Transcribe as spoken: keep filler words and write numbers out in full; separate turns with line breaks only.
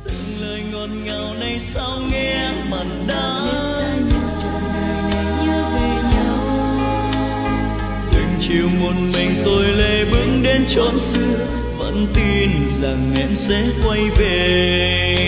từng lời ngọt ngào này sao nghe mặn đắng. Từng chiều một mình tôi lê bước đến chốn xưa, vẫn tin rằng em sẽ quay về.